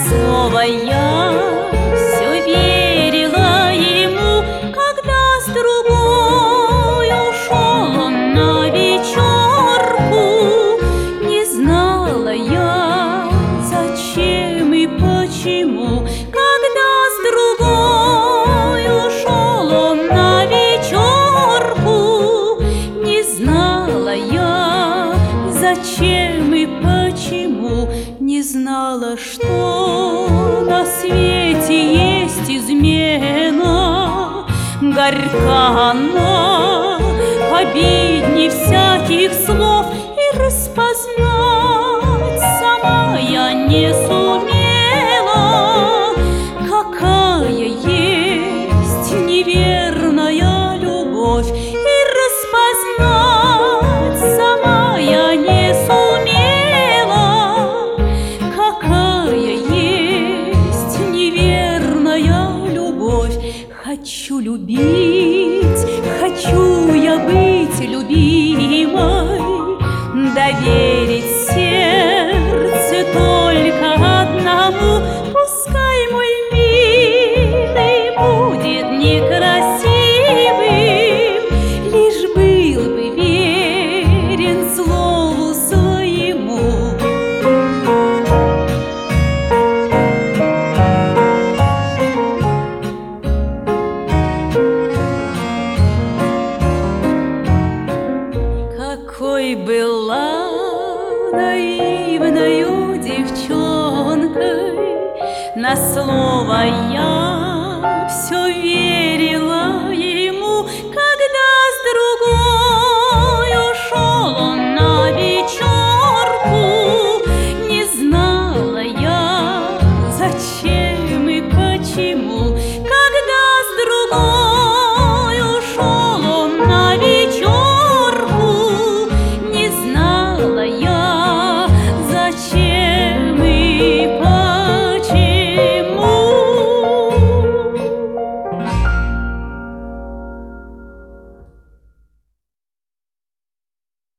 слово я все верила ему, когда с другой ушел он на вечерку. Не знала я, зачем и почему, когда с другой ушел он на вечерку. Не знала я, зачем и почему, не знала, что на свете есть измена. Горька она, обидней всяких слов, и распознать сама я не сумела, какая есть неверная любовь. И распознать сама я не сумела, какая есть неверная любовь. Хочу любить, хочу я быть любимой, доверить сердце только одному. Пускай мой милый будет некрасивым, лишь был бы верен слову своему. Какой была наивною девчонкой, на слово я все верила ему, когда с другой ушел он на вечерку. Не знала я, зачем и почему,